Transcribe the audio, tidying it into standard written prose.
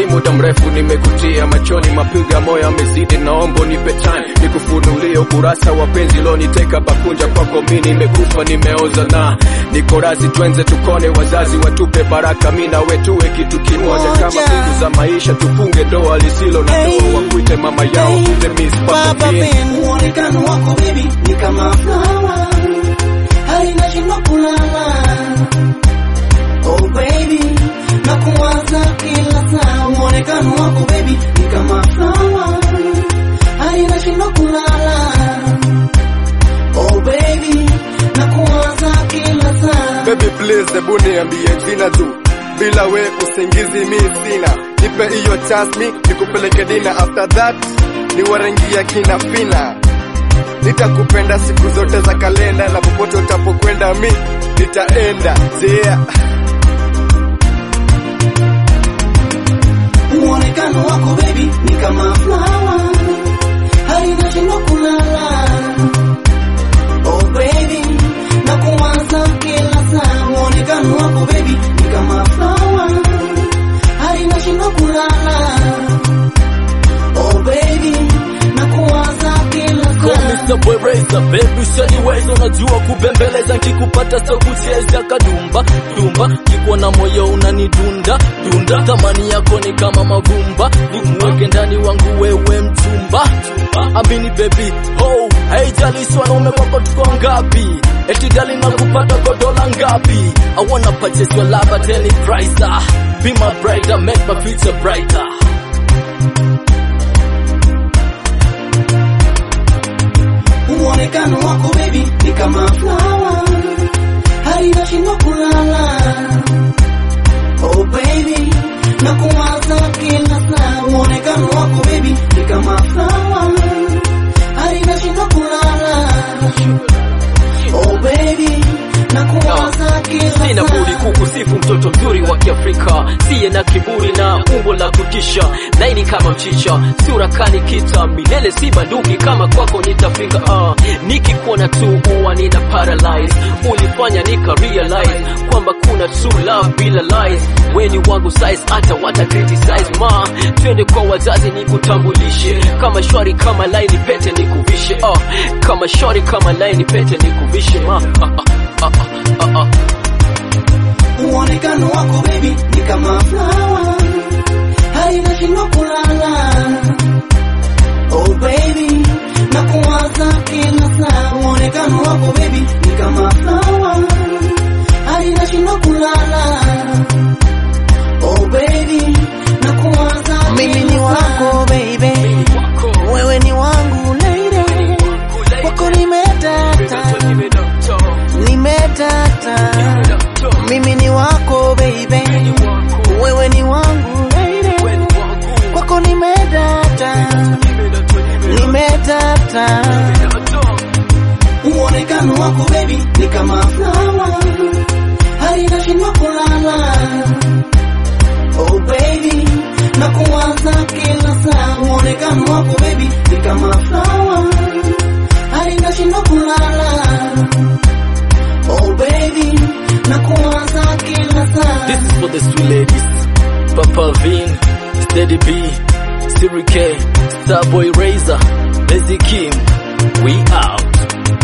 muda mrefu nimekutia machoni, mapiga moyo amezidi, naomba nipe time nikufunulie ukurasa wa penzi loniteka pakunja kwako mimi nimekufa nimeoza na niko razi twenze tukone wazazi watupe baraka mimi na wewe tuwe kitu kimoja kama vitu za maisha tufunge ndoa lisilo na ndoa wakuite mama yao the miss Papa Bean. Muonekano wako baby ni kama flower haina shimo kulala. Oh baby nakuwaza kila saa. Muonekano wako baby ni kama flower haina shimo kulala. Oh baby nakuwaza kila saa. Baby please hebu niambie jina tu, bila we usingizi mi sina. Nipe hiyo chance mi nikupeleke dina, after that ni warangia kina fina. Nitakupenda siku zote za kalenda, na popote utapokwenda mi nitaenda. Yeah. Muonekano wako baby ni kama flower haina shimo kulala. Oh baby nakuwaza kila saa. Muonekano wako baby ni kama flower haina shimo kulala. Oh baby nakuwaza kila saa. Mr. Boy Razor, baby ushaniweza, unajua kubembeleza, kikupata so kucheza kadumba dumba, kikuwa na moyo unanidunda dunda, thamani yako ni kama mavumba, nikuweke ndani wangu wewe mchumba. Amini baby, oh, haijalishi wanaume wako tuko ngapi, eti dali na kupata kwa dola ngapi. I wanna purchase your love at any price, be my bride, make my future brighter. Muonekano wako baby ni kama flower haina shimo kulala. Oh baby nakuwaza kila saa. Muonekano wako baby ni kama flower haina shimo kulala. Oh baby nakuwaza kila saa. Sina budi kukusifu mtoto mzuri wa Kiafrika, siye na kiburi na umbo la kutisha, laini kama mchicha, sura kani kita, milele si banduki, kama kwako nitafika. Nikikuona tu huwa nina paralyze, ulifanya nika realize kwamba kuna true love bila lies. Weni wangu size hata wata criticize ma, twende kwa wazazi nikutambulishe, kama shwari kama laini pete nikuvishe. Kama shwari kama laini pete nikuvishe ma. Muonekano wako baby ni kama flower haina shimo kulala. Oh baby nakuwaza kila saa. Muonekano wako baby ni kama flower haina shimo kulala. Oh baby nakuwaza kila saa. Mimi ni wako baby, wewe ni wangu lady, wako nimetata mimi ni wako baby, wewe ni wangu lady, kwako nimedata. Muonekano wako baby ni kama flower haina shimo kulala. Oh baby nakuwaza kila saa. Muonekano wako baby ni kama flower haina shimo kulala. Oh baby nakuwaza kila saa. This is for the sweet ladies, Papa Bean, Steady B, Siri K, Starboy Razor, Lazy Kim, we out.